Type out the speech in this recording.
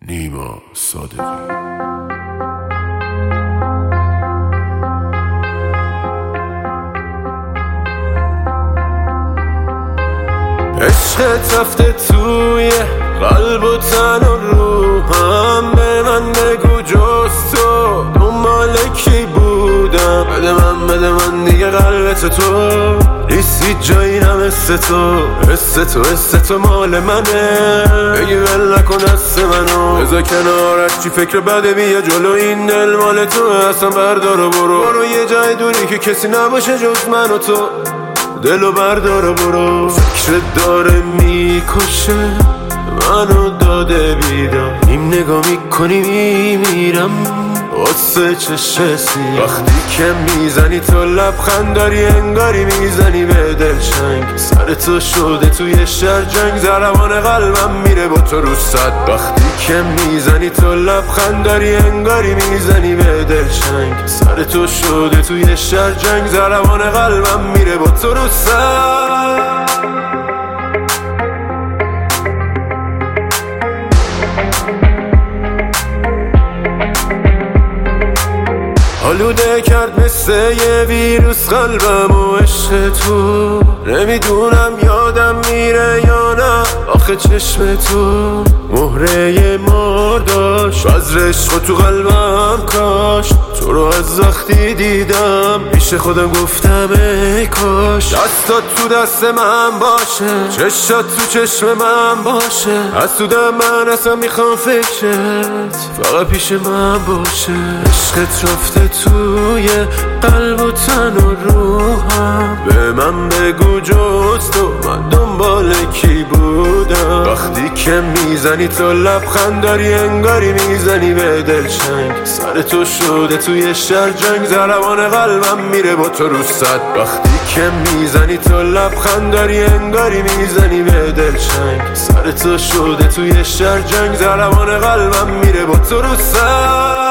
نیما صادقی. عشقت رفته توی قلب و تن و روحم، به من بگو جز تو دنبال کی بودم؟ بده من دیگه قلبت تو نیستی جایی نمسته تو، حس تو مال منه، بگی ول نکن دست منو، بذار کنارش چی فکر بده، بیا جلو این دل مال تو، اصلا بردار و برو یه جای دوری که کسی نباشه جز من و تو، دلو بردار و برو. فکر داره میکشه منو داده بیدار، نیم نگاه میکنی میمیرم واسه چشم سیاه، وقتی که میزنی تو لبخند داری انگاری میزنی به دلشنگ، سر تو شده توی شهر جنگ، ضربان قلبم میره با تو رو صد، وقتی که میزنی تو لبخند داری انگاری میزنی به دلشنگ، سر تو شده توی شهر جنگ، ضربان قلبم میره با تو رو صد. آلوده کرد مثل یه ویروس قلبم و عشق تو، نمیدونم یادم میره یا نه آخه چشم تو مهره مار داشت، بذر عشق تو قلبم کاش، تو رو از وقتی دیدم پیش خودم گفتم ای کاش دستات تو دست من باشه، چشات تو چشم من باشه، از تو دم من اصلا میخوام فکرت فقط پیش من باشه، عشقت رفته توی قلب و تن و روحم، به من بگو جز تو من دنبال کی بودم، وقتی که میزنی تو لبخند داری انگاری میزنی به دلشنگ، سر تو شده توی شهر جنگ، ضربان قلبم میره با تو رو صد، وقتی که میزنی تو لبخند داری انگاری میزنی به دلشنگ، سر تو شده توی شهر جنگ، ضربان قلبم میره با تو رو صد.